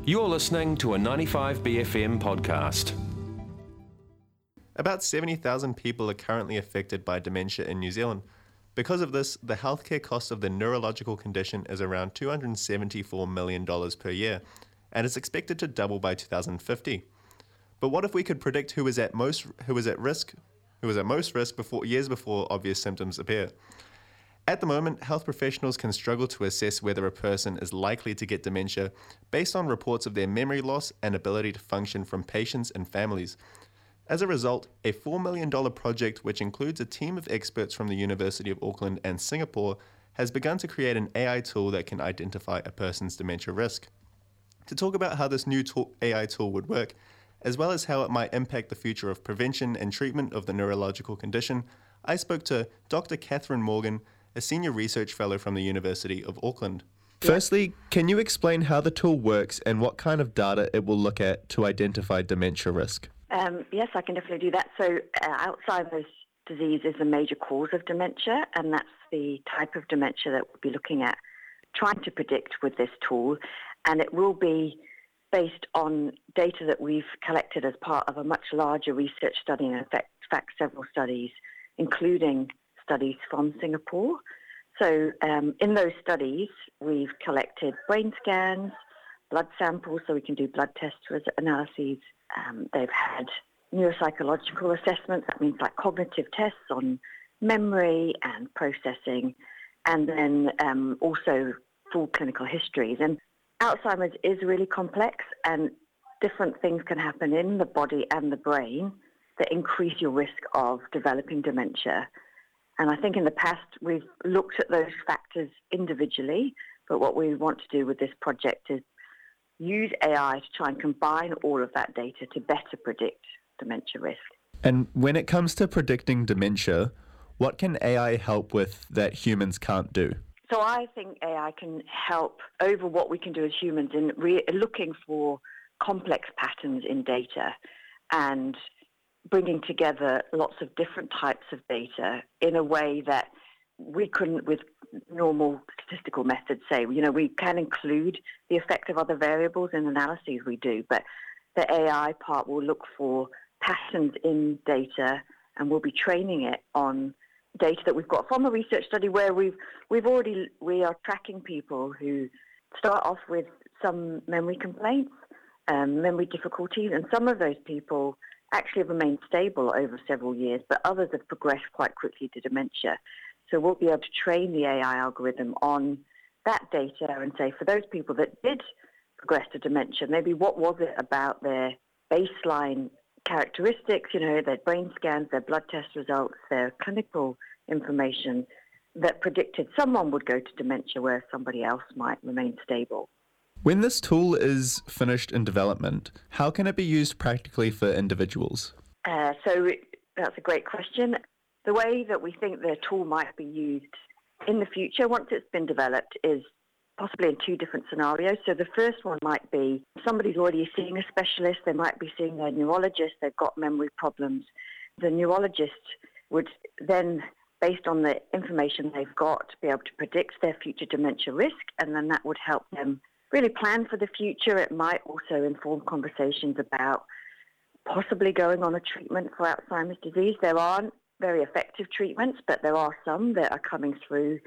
You're listening to a 95BFM podcast. About 70,000 people are currently affected by dementia in New Zealand. Because of this, the healthcare cost of the neurological condition is around $274 million per year, and is expected to double by 2050. But what if we could predict who is at most risk years before obvious symptoms appear? At the moment, health professionals can struggle to assess whether a person is likely to get dementia based on reports of their memory loss and ability to function from patients and families. As a result, a $4 million project, which includes a team of experts from the University of Auckland and Singapore, has begun to create an AI tool that can identify a person's dementia risk. To talk about how this new AI tool would work, as well as how it might impact the future of prevention and treatment of the neurological condition, I spoke to Dr. Catherine Morgan, a senior research fellow from the University of Auckland. Firstly, can you explain how the tool works and what kind of data it will look at to identify dementia risk? Yes, I can definitely do that. So Alzheimer's disease is a major cause of dementia, and that's the type of dementia that we'll be looking at, trying to predict with this tool. And it will be based on data that we've collected as part of a much larger research study, and in fact several studies, including studies from Singapore. So in those studies, we've collected brain scans, blood samples, so we can do blood test analyses. They've had neuropsychological assessments, that means like cognitive tests on memory and processing, and then also full clinical histories. And Alzheimer's is really complex, and different things can happen in the body and the brain that increase your risk of developing dementia. And I think in the past we've looked at those factors individually, but what we want to do with this project is use AI to try and combine all of that data to better predict dementia risk. And when it comes to predicting dementia, what can AI help with that humans can't do? So I think AI can help over what we can do as humans in looking for complex patterns in data and bringing together lots of different types of data in a way that we couldn't with normal statistical methods say. You know, we can include the effect of other variables in analyses we do, but the AI part will look for patterns in data, and we'll be training it on data that we've got from a research study where we are tracking people who start off with some memory complaints, memory difficulties, and some of those people actually have remained stable over several years, but others have progressed quite quickly to dementia. So we'll be able to train the AI algorithm on that data and say, for those people that did progress to dementia, maybe what was it about their baseline characteristics, you know, their brain scans, their blood test results, their clinical information that predicted someone would go to dementia where somebody else might remain stable. When this tool is finished in development, how can it be used practically for individuals? So that's a great question. The way that we think the tool might be used in the future, once it's been developed, is possibly in two different scenarios. So the first one might be somebody's already seeing a specialist. They might be seeing their neurologist. They've got memory problems. The neurologist would then, based on the information they've got, be able to predict their future dementia risk, and then that would help them really plan for the future. It might also inform conversations about possibly going on a treatment for Alzheimer's disease. There aren't very effective treatments, but there are some that are coming through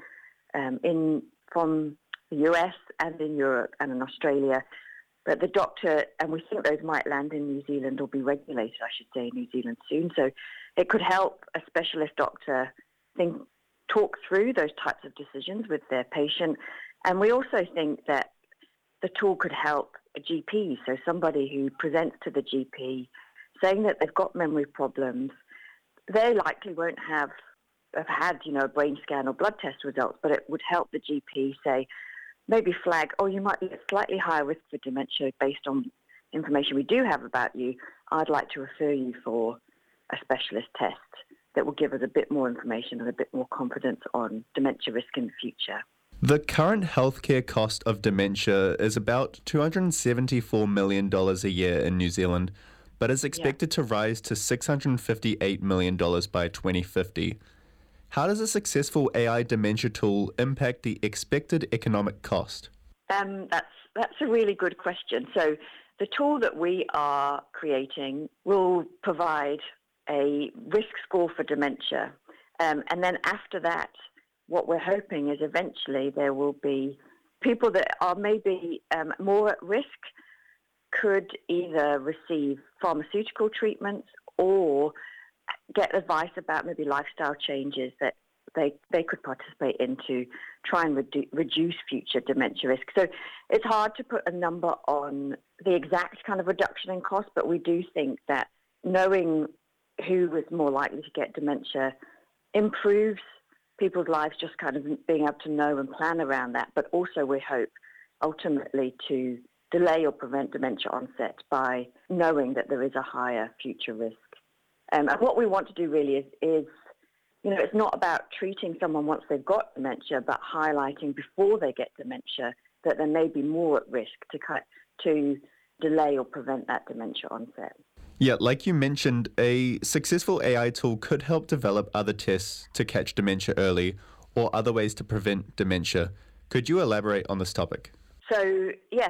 from the US and in Europe and in Australia. But the doctor, and we think those might land in New Zealand or be regulated, I should say, in New Zealand soon. So it could help a specialist doctor talk through those types of decisions with their patient. And we also think that the tool could help a GP, so somebody who presents to the GP saying that they've got memory problems. They likely won't have had, a brain scan or blood test results, but it would help the GP say, maybe flag, you might be at slightly higher risk for dementia based on information we do have about you. I'd like to refer you for a specialist test that will give us a bit more information and a bit more confidence on dementia risk in the future. The current healthcare cost of dementia is about $274 million a year in New Zealand, but is expected to rise to $658 million by 2050. How does a successful AI dementia tool impact the expected economic cost? That's a really good question. So the tool that we are creating will provide a risk score for dementia. And then after that, what we're hoping is eventually there will be people that are maybe more at risk could either receive pharmaceutical treatments or get advice about maybe lifestyle changes that they could participate in to try and reduce future dementia risk. So it's hard to put a number on the exact kind of reduction in cost, but we do think that knowing who is more likely to get dementia improves people's lives, just kind of being able to know and plan around that. But also we hope ultimately to delay or prevent dementia onset by knowing that there is a higher future risk. And what we want to do really is it's not about treating someone once they've got dementia, but highlighting before they get dementia that they may be more at risk to delay or prevent that dementia onset. Yeah, like you mentioned, a successful AI tool could help develop other tests to catch dementia early or other ways to prevent dementia. Could you elaborate on this topic? So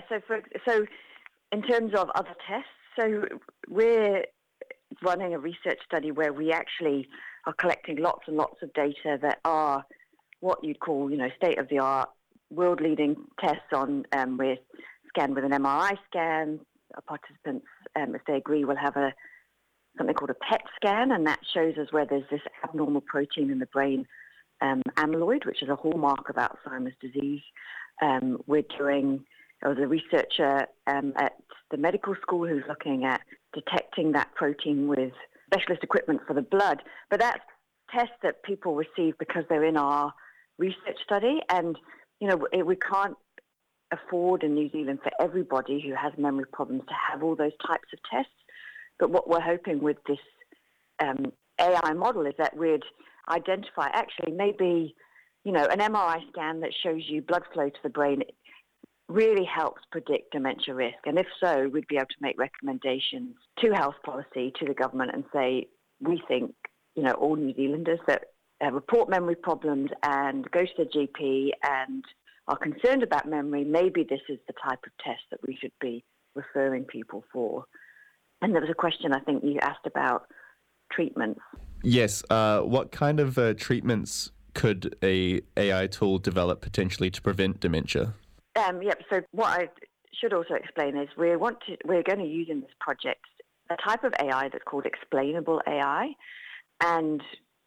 in terms of other tests, so we're running a research study where we actually are collecting lots and lots of data that are what you'd call, state-of-the-art, world-leading tests on with scanned with an MRI scan. Our participants, if they agree, will have something called a PET scan, and that shows us where there's this abnormal protein in the brain, amyloid, which is a hallmark of Alzheimer's disease. I was a researcher at the medical school who's looking at detecting that protein with specialist equipment for the blood. But that's tests that people receive because they're in our research study. And, we can't afford in New Zealand for everybody who has memory problems to have all those types of tests. But what we're hoping with this AI model is that we'd identify actually maybe, an MRI scan that shows you blood flow to the brain really helps predict dementia risk. And if so, we'd be able to make recommendations to health policy, to the government, and say, we think, all New Zealanders that report memory problems and go to the GP and are concerned about memory, maybe this is the type of test that we should be referring people for. And there was a question I think you asked about treatments. Yes. What kind of treatments could a AI tool develop potentially to prevent dementia? So what I should also explain is we're going to use in this project a type of AI that's called explainable AI. And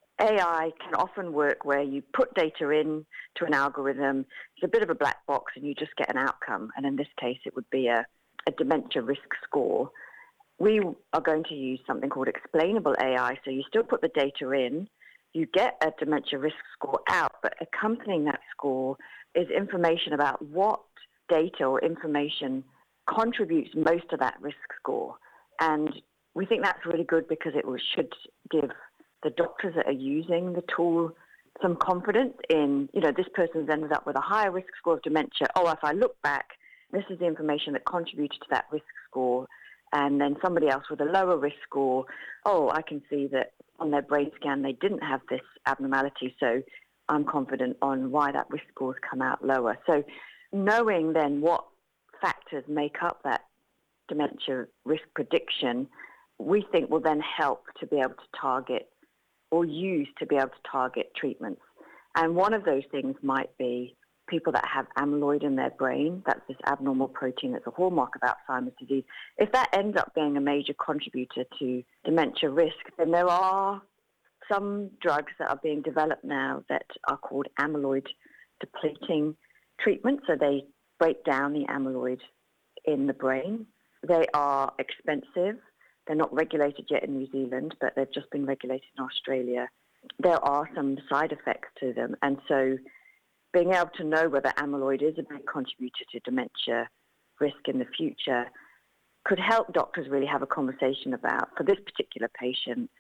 AI can often work where you put data in to an algorithm. It's a bit of a black box and you just get an outcome. And in this case, it would be a dementia risk score. We are going to use something called explainable AI. So you still put the data in, you get a dementia risk score out, but accompanying that score is information about what data or information contributes most to that risk score. And we think that's really good because it should give the doctors that are using the tool some confidence in, this person's ended up with a higher risk score of dementia. Oh, if I look back, this is the information that contributed to that risk score. And then somebody else with a lower risk score, I can see that on their brain scan they didn't have this abnormality, so I'm confident on why that risk scores come out lower. So knowing then what factors make up that dementia risk prediction, we think will then help to be able to target or use to be able to target treatments. And one of those things might be people that have amyloid in their brain. That's this abnormal protein that's a hallmark of Alzheimer's disease. If that ends up being a major contributor to dementia risk, then there are some drugs that are being developed now that are called amyloid depleting treatments. So they break down the amyloid in the brain. They are expensive. They're not regulated yet in New Zealand, but they've just been regulated in Australia. There are some side effects to them. And so being able to know whether amyloid is a big contributor to dementia risk in the future could help doctors really have a conversation about, for this particular patient,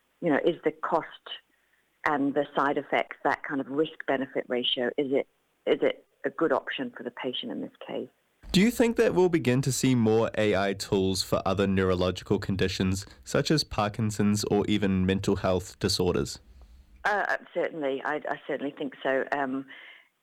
is the cost and the side effects, that kind of risk-benefit ratio, is it a good option for the patient in this case? Do you think that we'll begin to see more AI tools for other neurological conditions, such as Parkinson's or even mental health disorders? Certainly. I certainly think so.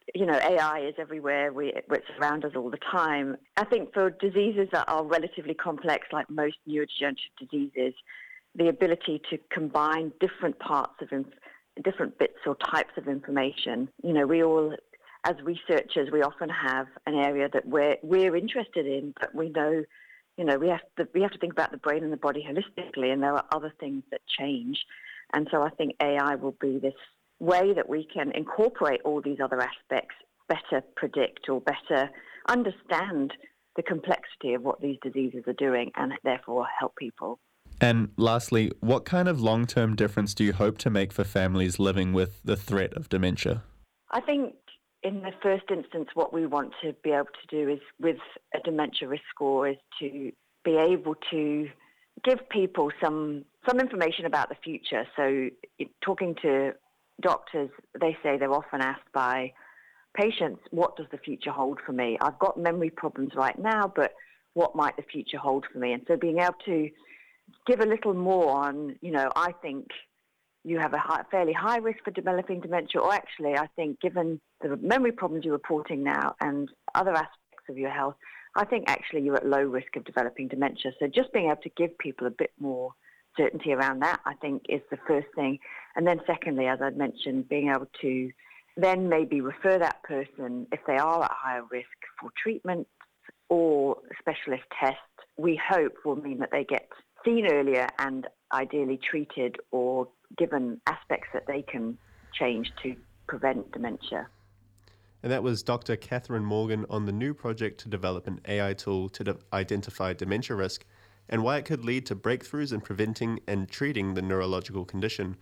AI is everywhere. It's around us all the time. I think for diseases that are relatively complex, like most neurodegenerative diseases, the ability to combine different parts of different bits or types of information. We all, as researchers, we often have an area that we're interested in, but we know, we have to think about the brain and the body holistically, and there are other things that change. And so I think AI will be this way that we can incorporate all these other aspects, better predict or better understand the complexity of what these diseases are doing, and therefore help people. And lastly, what kind of long-term difference do you hope to make for families living with the threat of dementia? I think in the first instance, what we want to be able to do is, with a dementia risk score, is to be able to give people some information about the future. So talking to doctors, they say they're often asked by patients, what does the future hold for me? I've got memory problems right now, but what might the future hold for me? And so being able to give a little more on, I think you have a fairly high risk for developing dementia, or actually, I think given the memory problems you're reporting now and other aspects of your health, I think actually you're at low risk of developing dementia. So just being able to give people a bit more certainty around that, I think, is the first thing. And then secondly, as I'd mentioned, being able to then maybe refer that person, if they are at higher risk, for treatment or specialist tests, we hope will mean that they get seen earlier and ideally treated or given aspects that they can change to prevent dementia. And that was Dr. Catherine Morgan on the new project to develop an AI tool to identify dementia risk and why it could lead to breakthroughs in preventing and treating the neurological condition.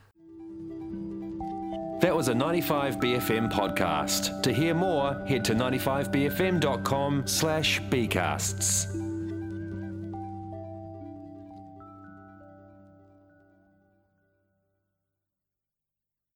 That was a 95BFM podcast. To hear more, head to 95bfm.com/bcasts.